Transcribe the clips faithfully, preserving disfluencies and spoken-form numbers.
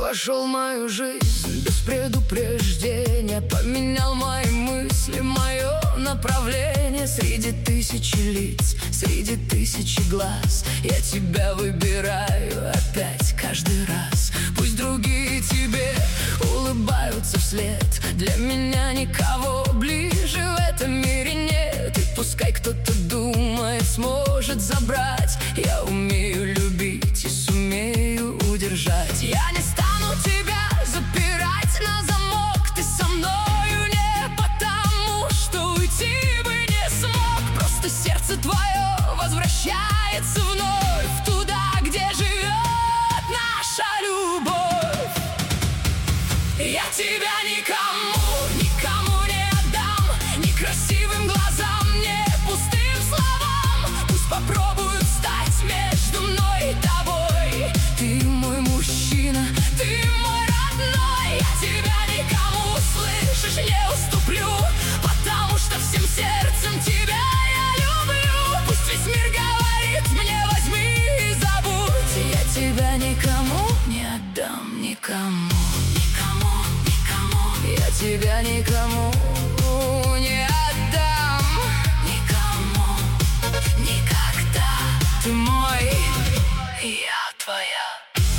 вошел в мою жизнь без предупреждения, поменял мои мысли, мое направление. Среди тысячи лиц, среди тысячи глаз я тебя выбираю опять каждый раз. Пусть другие тебе улыбаются вслед, для меня никого ближе в этом мире нет. И пускай кто-то думает, сможет забрать, я умею любить и сумею удержать. Я не стану тебя запирать на замок, ты со мною не потому, что уйти бы не смог. Просто сердце твое возвращается вновь туда, где живет наша любовь. Я тебя никому, никому не отдам, ни красивым глазам, ни пустым словам. Пусть попробуют стать между мной и тобой. Ты мой мужчина, ты мой родной. Я тебя никому, слышишь, не уступлю, потому что всем сердцем тебя я люблю. Пусть весь мир говорит мне: возьми и забудь. Я тебя никому не отдам, никому. Я тебя никому не отдам, никому, никогда. Ты мой, я твоя.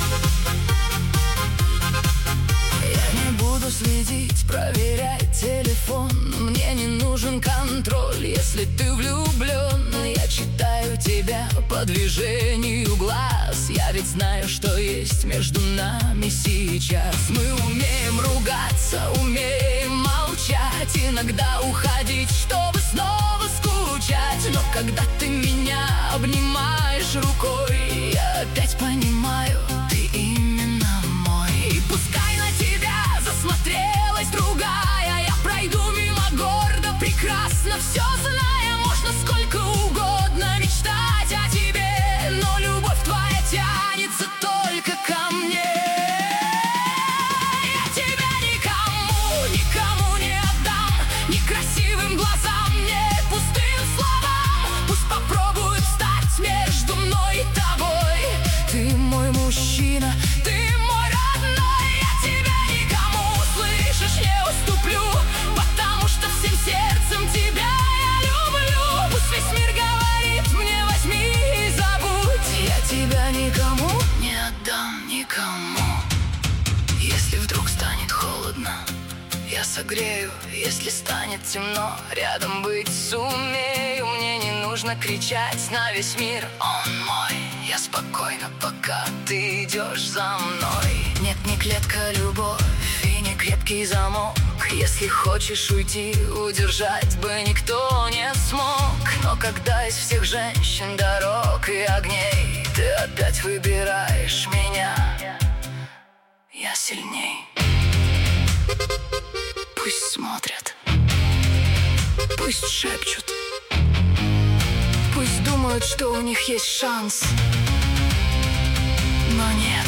Я не буду следить, проверять телефон, мне не нужен контроль, если ты влюблен. Я читаю тебя по движению глаз, я ведь знаю, что есть между нами сейчас. Мы умеем ругаться, умеем молчать, иногда уходить, чтобы снова скучать. Но когда ты меня обнимаешь рукой, я опять понимаю, ты именно мой. И пускай на тебя засмотрелась другая, я пройду мимо гордо, прекрасно все зная. Можно сколько угодно мечтать о тебе, но любовь твоя тянется только ко мне. Я тебя никому, никому не отдам, ни красивым глазам, ни пустым словам. Пусть попробуют стать между мной и тобой. Ты мой мужчина, ты мой родной. Я тебя никому, слышишь, не уступлю, потому что всем сердцем тебя я люблю. Пусть весь мир говорит мне: возьми и забудь. Я тебя никому не отдам, никому. Если вдруг станет холодно, я согрею. Если станет темно, рядом быть сумею. Мне не нужно кричать на весь мир: он мой. Я спокойно, пока ты идешь за мной. Нет, не клетка любовь и не крепкий замок. Если хочешь уйти, удержать бы никто не смог. Но когда из всех женщин, дорог и огней ты опять выбираешь меня, я сильней. Пусть смотрят, пусть шепчут, пусть думают, что у них есть шанс, но нет.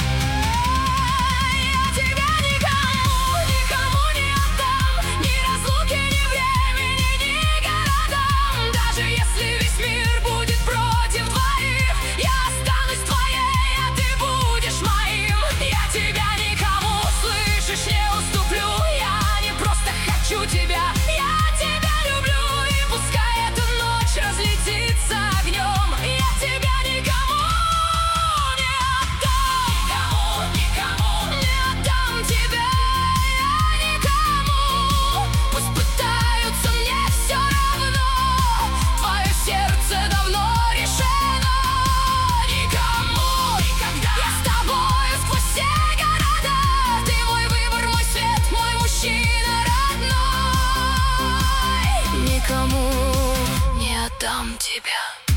Я тебя никому, никому не отдам, ни разлуки, ни времени, ни городам. Даже если весь мир будет против двоих, я останусь твоей, а ты будешь моим. Я тебя никому, слышишь, не уступлю. Я не просто хочу тебя, я тебя люблю. И пускай эта ночь разлетится огнем, я тебя никому не отдам, никому, никому не отдам тебя я никому. Пусть пытаются, мне все равно, твое сердце давно решено. Никому, никогда. Я с тобою сквозь все города. Ты мой выбор, мой свет, мой мужчина родной. Никому не отдам тебя.